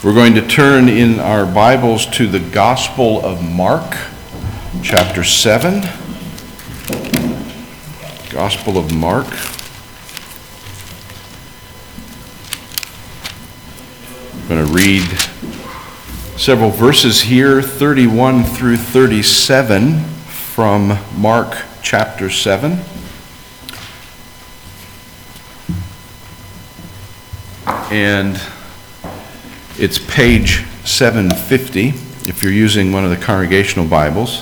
We're going to turn in our Bibles to the Gospel of Mark, chapter 7. Gospel of Mark. I'm going to read several verses here, 31 through 37 from Mark chapter 7. And it's page 750 if you're using one of the congregational Bibles.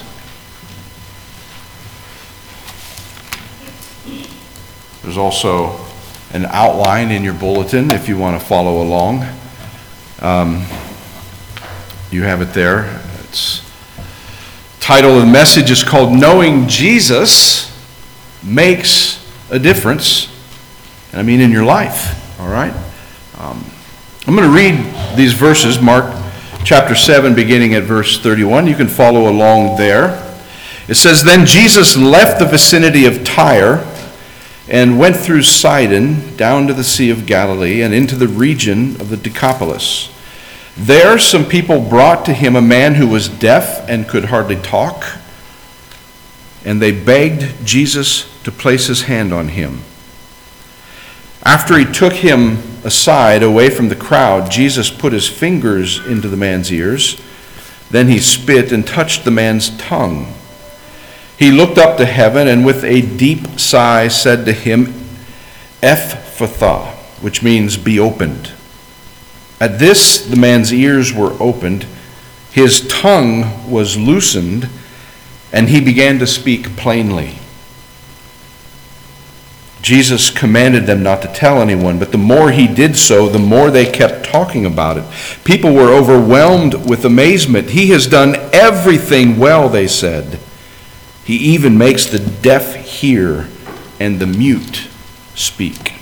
There's also an outline in your bulletin if you want to follow along. You have it there. It's title of the message is called Knowing Jesus Makes a Difference. And I mean in your life, all right? I'm going to read these verses, Mark chapter 7, beginning at verse 31. You can follow along there. It says, Then Jesus left the vicinity of Tyre and went through Sidon down to the Sea of Galilee and into the region of the Decapolis. There some people brought to him a man who was deaf and could hardly talk, and they begged Jesus to place his hand on him. After he took him aside, away from the crowd, Jesus put his fingers into the man's ears. Then he spit and touched the man's tongue. He looked up to heaven and with a deep sigh said to him, Ephphatha, which means be opened. At this, the man's ears were opened, his tongue was loosened, and he began to speak plainly. Jesus commanded them not to tell anyone, but the more he did so, the more they kept talking about it. People were overwhelmed with amazement. He has done everything well, they said. He even makes the deaf hear and the mute speak.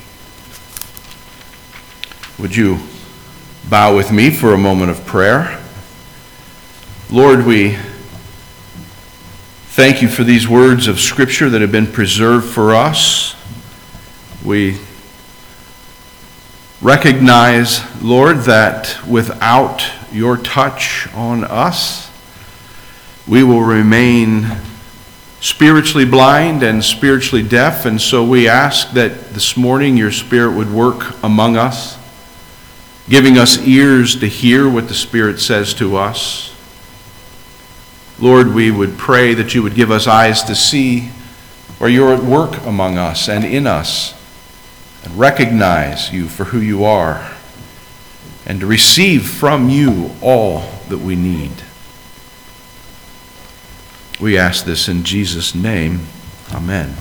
Would you bow with me for a moment of prayer? Lord, we thank you for these words of Scripture that have been preserved for us. We recognize, Lord, that without your touch on us, we will remain spiritually blind and spiritually deaf. And so we ask that this morning your Spirit would work among us, giving us ears to hear what the Spirit says to us. Lord, we would pray that you would give us eyes to see where you're at work among us and in us, and recognize you for who you are, and to receive from you all that we need. We ask this in Jesus' name. Amen.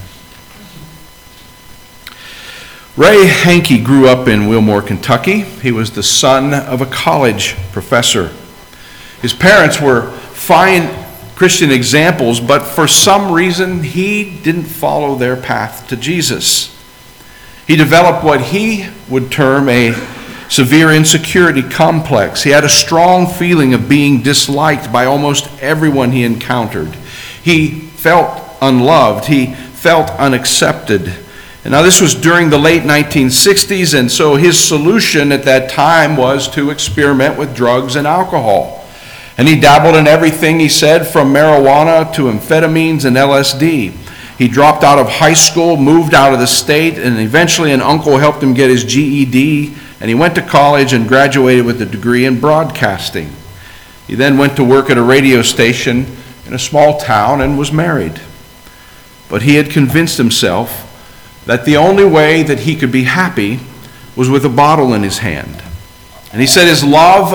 Ray Hankey grew up in Wilmore, Kentucky. He was the son of a college professor. His parents were fine Christian examples, but for some reason he didn't follow their path to Jesus. He developed what he would term a severe insecurity complex. He had a strong feeling of being disliked by almost everyone he encountered. He felt unloved. He felt unaccepted. And now this was during the late 1960s, and so his solution at that time was to experiment with drugs and alcohol. And he dabbled in everything, he said, from marijuana to amphetamines and LSD. He dropped out of high school, moved out of the state, and eventually an uncle helped him get his GED, and he went to college and graduated with a degree in broadcasting. He then went to work at a radio station in a small town and was married. But he had convinced himself that the only way that he could be happy was with a bottle in his hand. And he said his love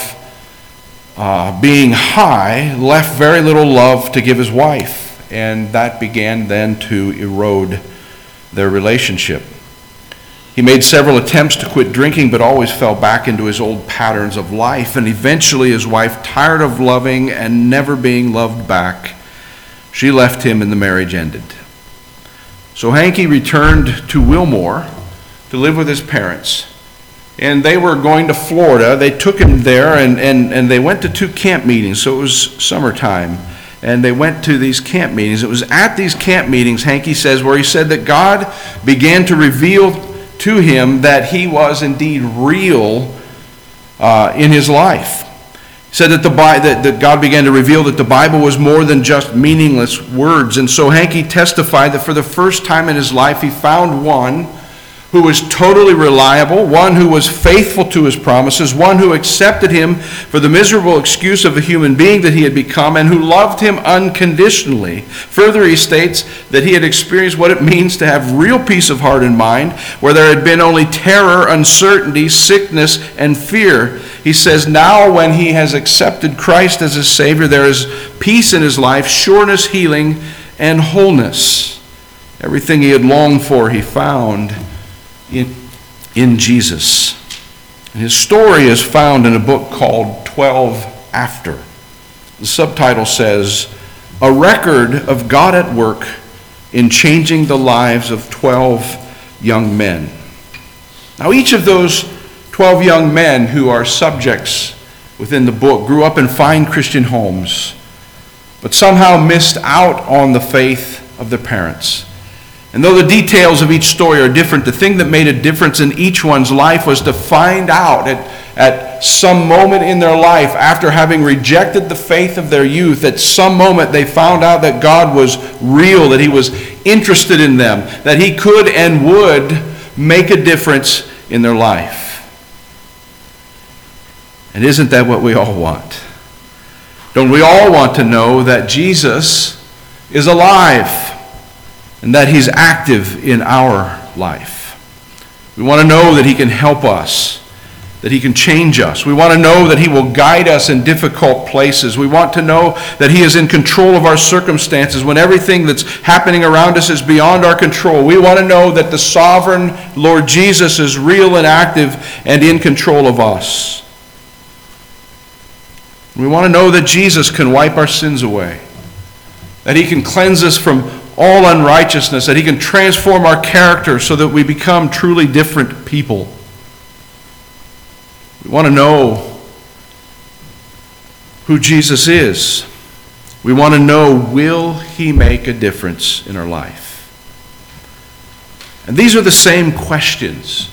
of being high left very little love to give his wife. And that began then to erode their relationship. He made several attempts to quit drinking, but always fell back into his old patterns of life. And eventually his wife, tired of loving and never being loved back, she left him and the marriage ended. So Hankey returned to Wilmore to live with his parents. And they were going to Florida. They took him there and they went to 2 camp meetings, so it was summertime. And they went to these camp meetings. It was at these camp meetings, Hankey says, where he said that God began to reveal to him that he was indeed real in his life. He said that God began to reveal that the Bible was more than just meaningless words. And so Hankey testified that for the first time in his life, he found one who was totally reliable, one who was faithful to his promises, one who accepted him for the miserable excuse of a human being that he had become, and who loved him unconditionally. Further, he states that he had experienced what it means to have real peace of heart and mind, where there had been only terror, uncertainty, sickness, and fear. He says now when he has accepted Christ as his Savior, there is peace in his life, sureness, healing, and wholeness. Everything he had longed for, he found in Jesus. And his story is found in a book called 12 After. The subtitle says, "A Record of God at Work in Changing the Lives of 12 Young Men." Now each of those 12 young men who are subjects within the book grew up in fine Christian homes, but somehow missed out on the faith of their parents. And though the details of each story are different, the thing that made a difference in each one's life was to find out at some moment in their life, after having rejected the faith of their youth, at some moment they found out that God was real, that he was interested in them, that he could and would make a difference in their life. And isn't that what we all want? Don't we all want to know that Jesus is alive and that he's active in our life? We want to know that he can help us, that he can change us. We want to know that he will guide us in difficult places. We want to know that he is in control of our circumstances when everything that's happening around us is beyond our control. We want to know that the sovereign Lord Jesus is real and active and in control of us. We want to know that Jesus can wipe our sins away, that he can cleanse us from all unrighteousness, that he can transform our character so that we become truly different people. We want to know who Jesus is. We want to know, will he make a difference in our life? And these are the same questions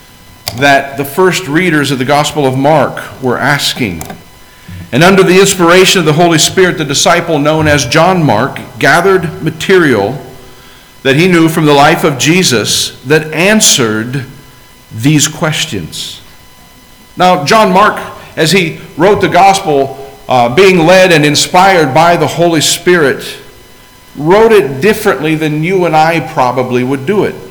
that the first readers of the Gospel of Mark were asking. And under the inspiration of the Holy Spirit, the disciple known as John Mark gathered material that he knew from the life of Jesus that answered these questions. Now, John Mark, as he wrote the Gospel, being led and inspired by the Holy Spirit, wrote it differently than you and I probably would do it.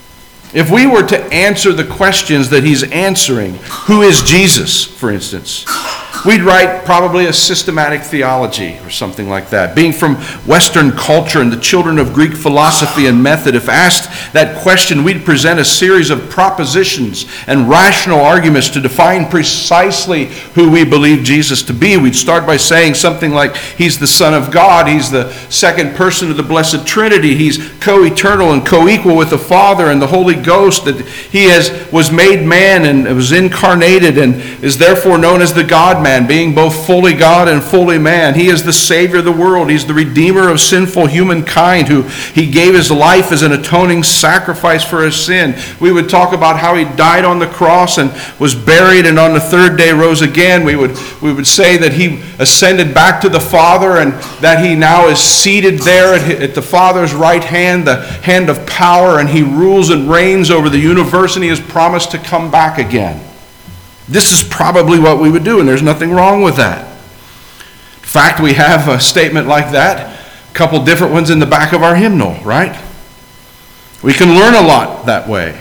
If we were to answer the questions that he's answering, who is Jesus, for instance, we'd write probably a systematic theology or something like that. Being from Western culture and the children of Greek philosophy and method, if asked that question, we'd present a series of propositions and rational arguments to define precisely who we believe Jesus to be. We'd start by saying something like, he's the Son of God, he's the second person of the Blessed Trinity, he's co-eternal and co-equal with the Father and the Holy Ghost, that he was made man and was incarnated and is therefore known as the God-man, being both fully God and fully man. He is the Savior of the world. He's the Redeemer of sinful humankind, who he gave his life as an atoning sacrifice for his sin. We would talk about how he died on the cross and was buried and on the third day rose again. We would say that he ascended back to the Father and that he now is seated there at the Father's right hand, the hand of power, and he rules and reigns over the universe, and he has promised to come back again. This is probably what we would do, and there's nothing wrong with that. In fact, we have a statement like that, a couple different ones in the back of our hymnal, right? We can learn a lot that way.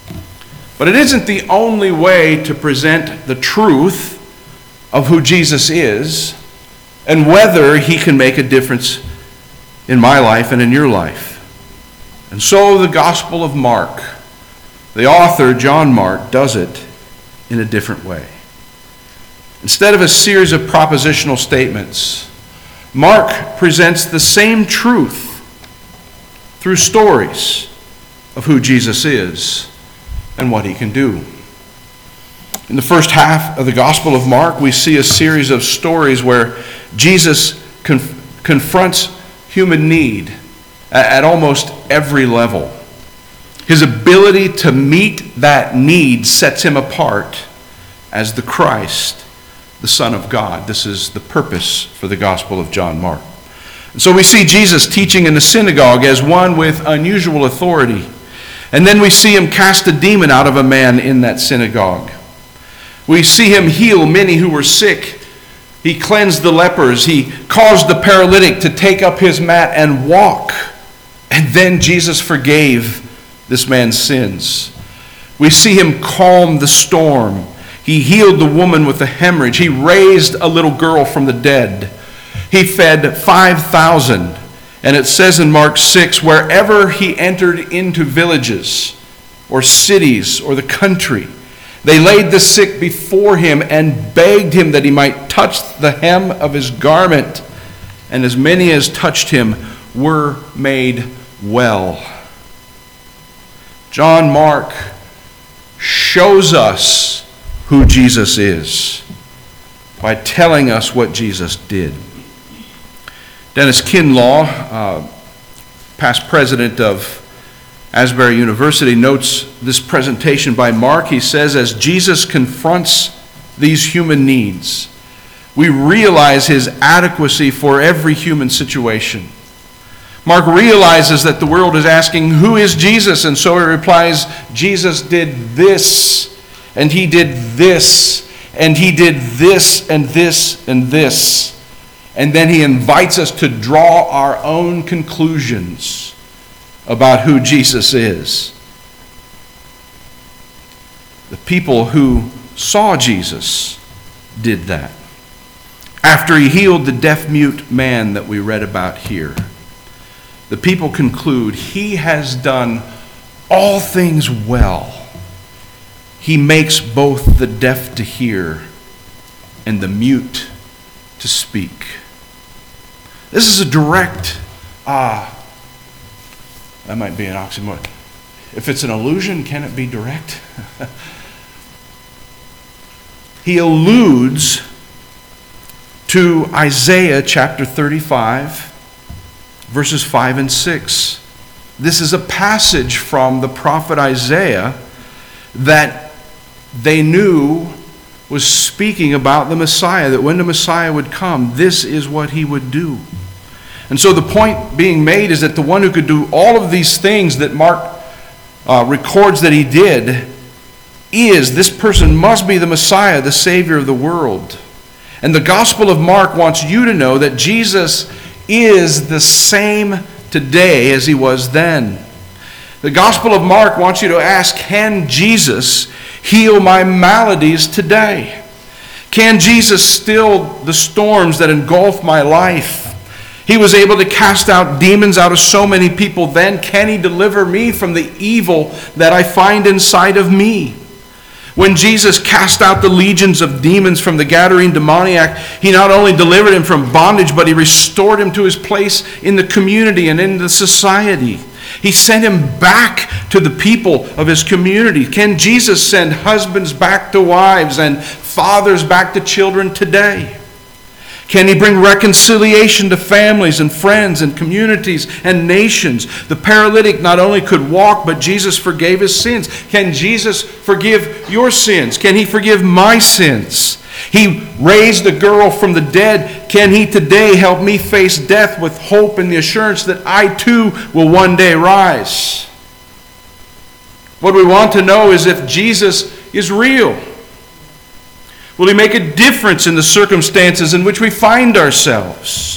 But it isn't the only way to present the truth of who Jesus is and whether he can make a difference in my life and in your life. And so the Gospel of Mark, the author, John Mark, does it in a different way. Instead of a series of propositional statements, Mark presents the same truth through stories of who Jesus is and what he can do. In the first half of the Gospel of Mark, we see a series of stories where Jesus confronts human need at almost every level. His ability to meet that need sets him apart as the Christ, the Son of God. This is the purpose for the Gospel of John Mark. And so we see Jesus teaching in the synagogue as one with unusual authority. And then we see him cast a demon out of a man in that synagogue. We see him heal many who were sick. He cleansed the lepers. He caused the paralytic to take up his mat and walk. And then Jesus forgave this man's sins. We see him calm the storm. He healed the woman with the hemorrhage. He raised a little girl from the dead. He fed 5,000. And it says in Mark 6, wherever he entered into villages or cities or the country, they laid the sick before him and begged him that he might touch the hem of his garment. And as many as touched him were made well. John Mark shows us who Jesus is by telling us what Jesus did. Dennis Kinlaw, past president of Asbury University, notes this presentation by Mark. He says, as Jesus confronts these human needs, we realize his adequacy for every human situation. Mark realizes that the world is asking, who is Jesus? And so he replies, Jesus did this, and he did this, and he did this, and this, and this. And then he invites us to draw our own conclusions about who Jesus is. The people who saw Jesus did that. After he healed the deaf-mute man that we read about here, the people conclude he has done all things well. He makes both the deaf to hear and the mute to speak. This is a direct, that might be an oxymoron. If it's an illusion, can it be direct? He alludes to Isaiah chapter 35, verses 5 and 6. This is a passage from the prophet Isaiah that they knew was speaking about the Messiah, that when the Messiah would come, this is what he would do. And so the point being made is that the one who could do all of these things that Mark records that he did this person must be the Messiah, the Savior of the world. And the Gospel of Mark wants you to know that Jesus is the same today as he was then. The Gospel of Mark wants you to ask, can Jesus heal my maladies today? Can Jesus still the storms that engulf my life? He was able to cast out demons out of so many people then. Can he deliver me from the evil that I find inside of me? When Jesus cast out the legions of demons from the Gadarene demoniac, he not only delivered him from bondage, but he restored him to his place in the community and in the society. He sent him back to the people of his community. Can Jesus send husbands back to wives and fathers back to children today? Can he bring reconciliation to families and friends and communities and nations? The paralytic not only could walk, but Jesus forgave his sins. Can Jesus forgive your sins? Can he forgive my sins? He raised the girl from the dead. Can he today help me face death with hope and the assurance that I too will one day rise? What we want to know is if Jesus is real. Will he make a difference in the circumstances in which we find ourselves?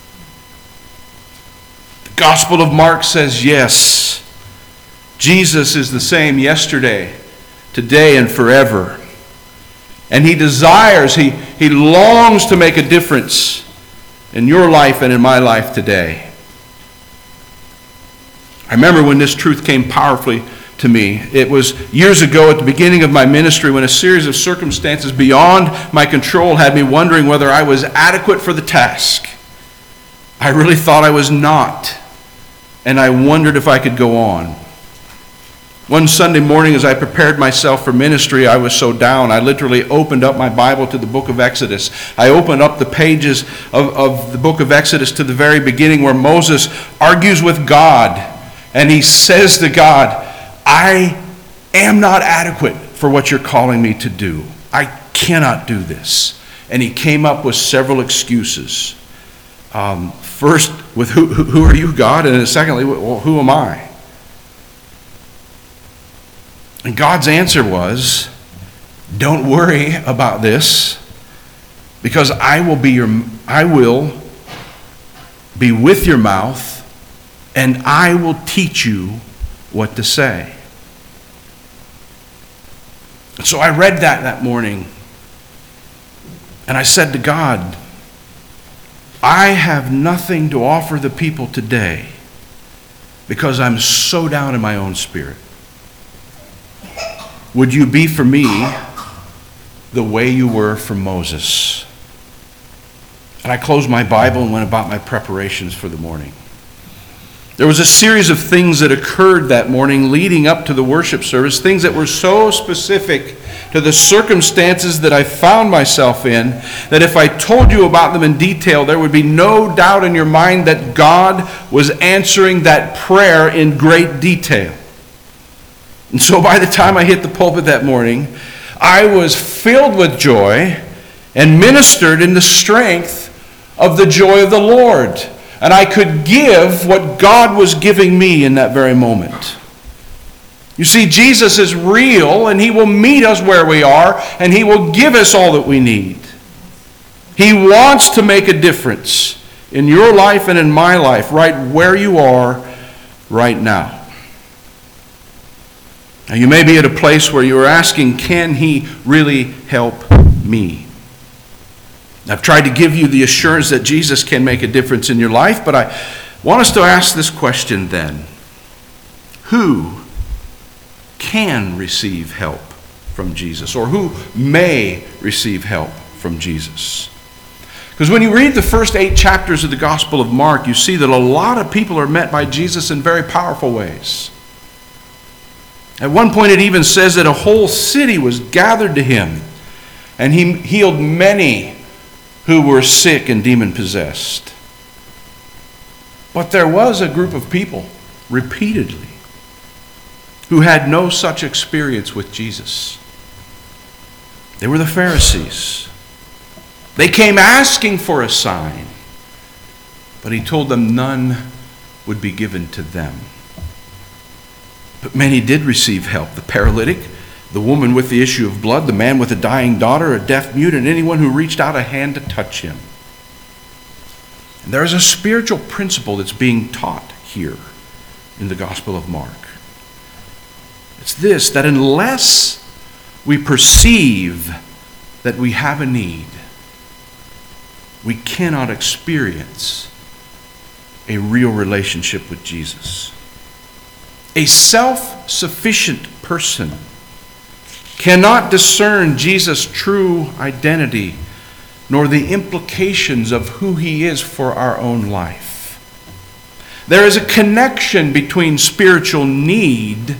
The Gospel of Mark says yes. Jesus is the same yesterday, today, and forever. And he desires, he longs to make a difference in your life and in my life today. I remember when this truth came powerfully to me. It was years ago at the beginning of my ministry when a series of circumstances beyond my control had me wondering whether I was adequate for the task. I really thought I was not, and I wondered if I could go on. One Sunday morning as I prepared myself for ministry, I was so down, I literally opened up my Bible to the book of Exodus. I opened up the pages of the book of Exodus to the very beginning where Moses argues with God, and he says to God, I am not adequate for what you're calling me to do. I cannot do this. And he came up with several excuses. First, with who are you, God? And then secondly, well, who am I? And God's answer was, don't worry about this, because I will be with your mouth, and I will teach you what to say. And so I read that morning, and I said to God, I have nothing to offer the people today because I'm so down in my own spirit. Would you be for me the way you were for Moses? And I closed my Bible and went about my preparations for the morning. There was a series of things that occurred that morning leading up to the worship service, things that were so specific to the circumstances that I found myself in, that if I told you about them in detail, there would be no doubt in your mind that God was answering that prayer in great detail. And so by the time I hit the pulpit that morning, I was filled with joy and ministered in the strength of the joy of the Lord. And I could give what God was giving me in that very moment. You see, Jesus is real, and he will meet us where we are, and he will give us all that we need. He wants to make a difference in your life and in my life, right where you are right now. Now, you may be at a place where you're asking, can he really help me? I've tried to give you the assurance that Jesus can make a difference in your life, but I want us to ask this question then. Who can receive help from Jesus? Or who may receive help from Jesus? Because when you read the first 8 chapters of the Gospel of Mark, you see that a lot of people are met by Jesus in very powerful ways. At one point it even says that a whole city was gathered to him, and he healed many who were sick and demon-possessed. But there was a group of people, repeatedly, who had no such experience with Jesus. They were the Pharisees. They came asking for a sign, but he told them none would be given to them. But many did receive help. The paralytic, the woman with the issue of blood, the man with a dying daughter, a deaf mute, and anyone who reached out a hand to touch him. And there is a spiritual principle that's being taught here in the Gospel of Mark. It's this, that unless we perceive that we have a need, we cannot experience a real relationship with Jesus. A self-sufficient person cannot discern Jesus' true identity, nor the implications of who he is for our own life. There is a connection between spiritual need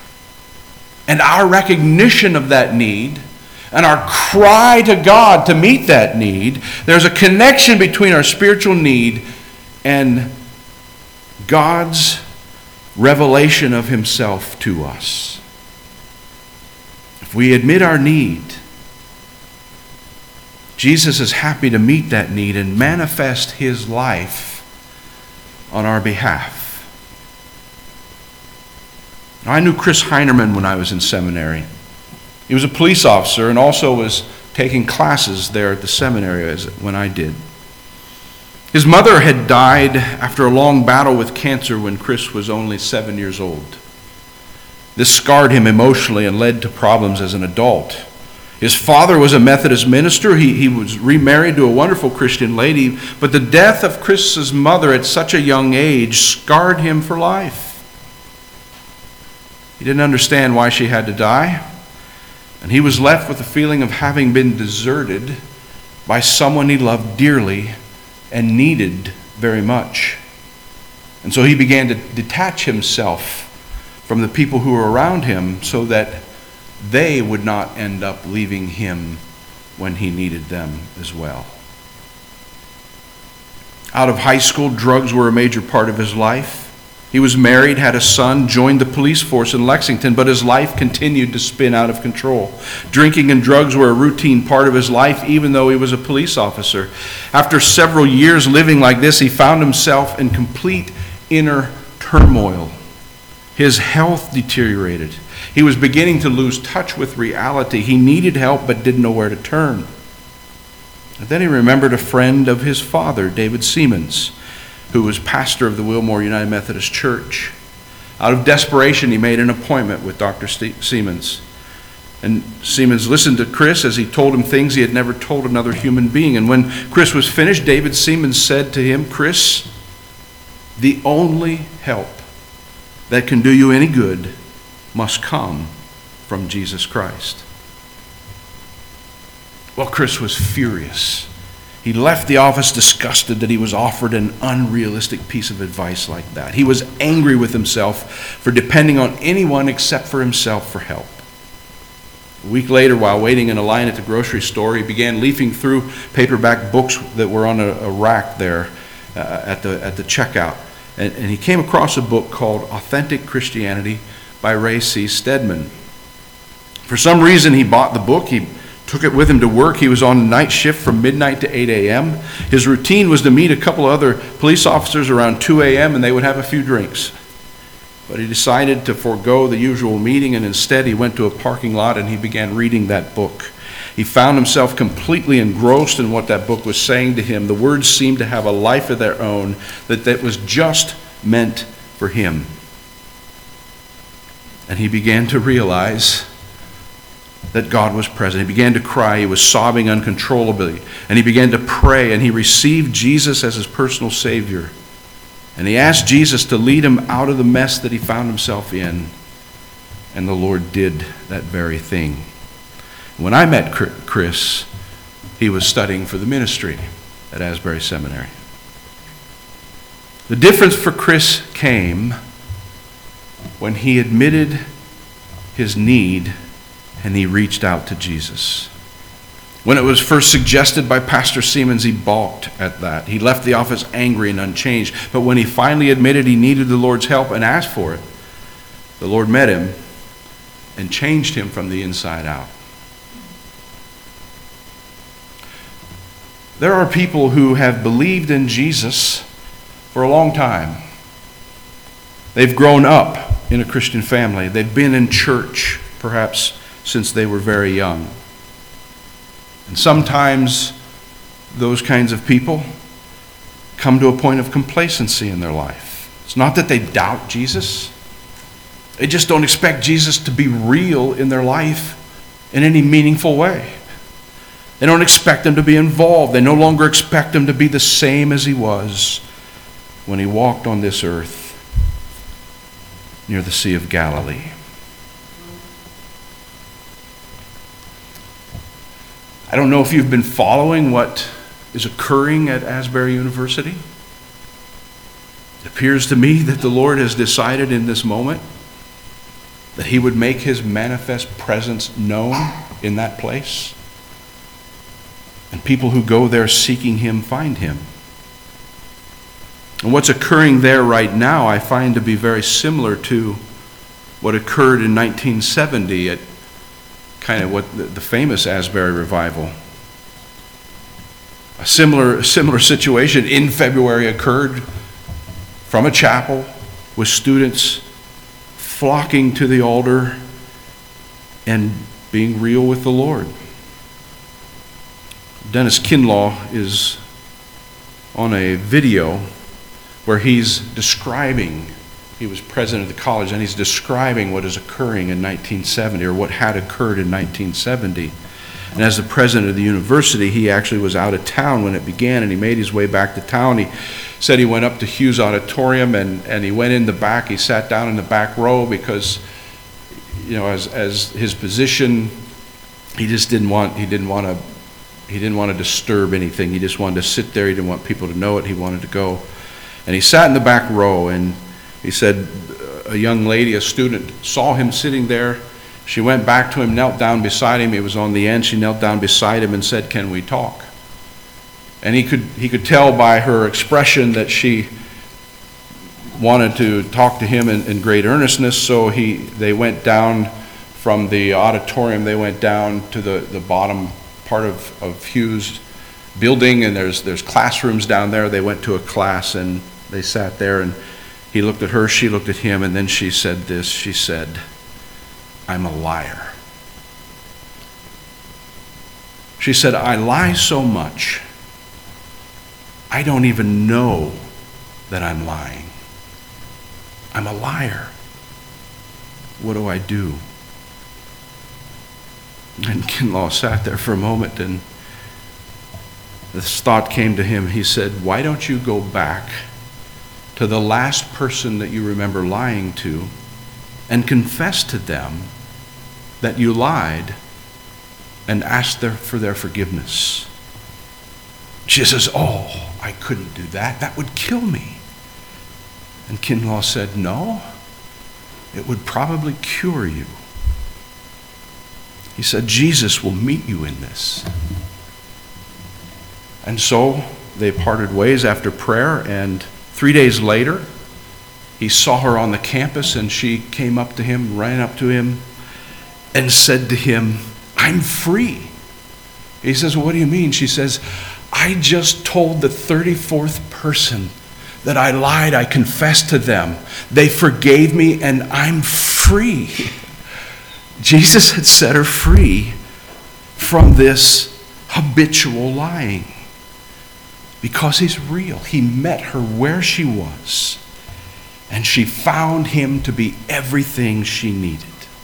and our recognition of that need, and our cry to God to meet that need. There's a connection between our spiritual need and God's revelation of himself to us. If we admit our need, Jesus is happy to meet that need and manifest his life on our behalf. I knew Chris Heinerman when I was in seminary. He was a police officer and also was taking classes there at the seminary when I did. His mother had died after a long battle with cancer when Chris was only 7 years old. This scarred him emotionally and led to problems as an adult. His father was a Methodist minister. He was remarried to a wonderful Christian lady, but the death of Chris's mother at such a young age scarred him for life. He didn't understand why she had to die, and he was left with the feeling of having been deserted by someone he loved dearly and needed very much. And so he began to detach himself from the people who were around him so that they would not end up leaving him when he needed them as well. Out of high school, drugs were a major part of his life. He was married, had a son, joined the police force in Lexington, but his life continued to spin out of control. Drinking and drugs were a routine part of his life, even though he was a police officer. After several years living like this, he found himself in complete inner turmoil. His health deteriorated. He was beginning to lose touch with reality. He needed help but didn't know where to turn. And then he remembered a friend of his father, David Seamands, who was pastor of the Wilmore United Methodist Church. Out of desperation, he made an appointment with Dr. Seamands. And Seamands listened to Chris as he told him things he had never told another human being. And when Chris was finished, David Seamands said to him, "Chris, the only help that can do you any good must come from Jesus Christ." Well, Chris was furious. He left the office disgusted that he was offered an unrealistic piece of advice like that. He was angry with himself for depending on anyone except for himself for help. A week later, while waiting in a line at the grocery store, he began leafing through paperback books that were on a rack there at the checkout. And he came across a book called Authentic Christianity by Ray C. Stedman. For some reason, he bought the book. He took it with him to work. He was on a night shift from midnight to 8 a.m. His routine was to meet a couple of other police officers around 2 a.m. and they would have a few drinks. But he decided to forego the usual meeting, and instead he went to a parking lot and he began reading that book. He found himself completely engrossed in what that book was saying to him. The words seemed to have a life of their own that was just meant for him. And he began to realize that God was present. He began to cry. He was sobbing uncontrollably. And he began to pray, and he received Jesus as his personal Savior. And he asked Jesus to lead him out of the mess that he found himself in. And the Lord did that very thing. When I met Chris, he was studying for the ministry at Asbury Seminary. The difference for Chris came when he admitted his need and he reached out to Jesus. When it was first suggested by Pastor Seamands, he balked at that. He left the office angry and unchanged. But when he finally admitted he needed the Lord's help and asked for it, the Lord met him and changed him from the inside out. There are people who have believed in Jesus for a long time. They've grown up in a Christian family. They've been in church, perhaps since they were very young. And sometimes those kinds of people come to a point of complacency in their life. It's not that they doubt Jesus. They just don't expect Jesus to be real in their life in any meaningful way. They don't expect him to be involved. They no longer expect him to be the same as he was when he walked on this earth near the Sea of Galilee. I don't know if you've been following what is occurring at Asbury University. It appears to me that the Lord has decided in this moment that he would make his manifest presence known in that place. And people who go there seeking him find him. And what's occurring there right now I find to be very similar to what occurred in 1970 at kind of what the famous Asbury revival. A similar situation in February occurred from a chapel with students flocking to the altar and being real with the Lord. Dennis Kinlaw is on a video where he's describing, he was president of the college, and he's describing what is occurring in 1970, or what had occurred in 1970. And as the president of the university, he actually was out of town when it began, and he made his way back to town. He said he went up to Hughes Auditorium, and he went in the back. He sat down in the back row because, you know, as his position, he didn't want to disturb anything. He just wanted to sit there. He didn't want people to know it. He wanted to go. And he sat in the back row, and he said a young lady, a student, saw him sitting there. She went back to him, knelt down beside him. He was on the end. She knelt down beside him and said, "Can we talk?" And he could tell by her expression that she wanted to talk to him in great earnestness, so they went down from the auditorium. They went down to the bottom part of Hughes building, and there's classrooms down there. They went to a class, and they sat there, and he looked at her, she looked at him, and then she said this. She said, "I'm a liar." She said, "I lie so much, I don't even know that I'm lying. I'm a liar. What do I do?" And Kinlaw sat there for a moment, and this thought came to him. He said, "Why don't you go back to the last person that you remember lying to and confess to them that you lied and ask for their forgiveness?" She says, "Oh, I couldn't do that. That would kill me." And Kinlaw said, "No, it would probably cure you." He said, "Jesus will meet you in this." And so they parted ways after prayer, and 3 days later, he saw her on the campus, and she came up to him, ran up to him, and said to him, "I'm free." He says, "Well, what do you mean?" She says, "I just told the 34th person that I lied. I confessed to them. They forgave me, and I'm free." Jesus had set her free from this habitual lying because he's real. He met her where she was, and she found him to be everything she needed.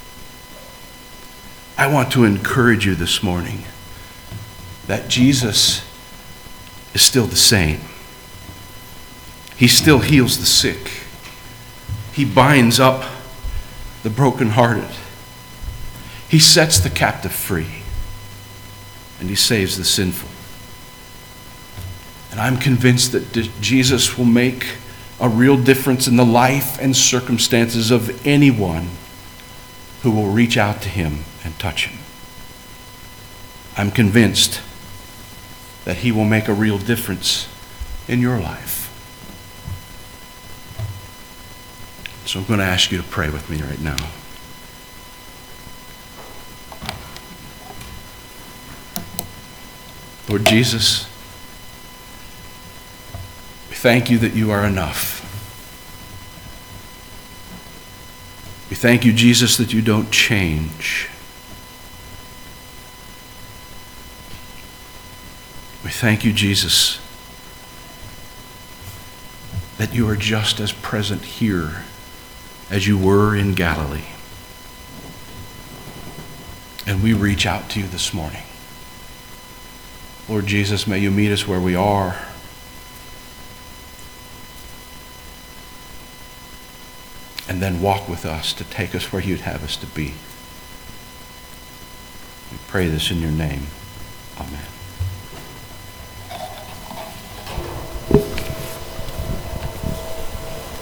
I want to encourage you this morning that Jesus is still the same. He still heals the sick. He binds up the brokenhearted. He sets the captive free, and he saves the sinful. And I'm convinced that Jesus will make a real difference in the life and circumstances of anyone who will reach out to him and touch him. I'm convinced that he will make a real difference in your life. So I'm going to ask you to pray with me right now. Lord Jesus, we thank you that you are enough. We thank you, Jesus, that you don't change. We thank you, Jesus, that you are just as present here as you were in Galilee. And we reach out to you this morning. Lord Jesus, may you meet us where we are. And then walk with us to take us where you'd have us to be. We pray this in your name.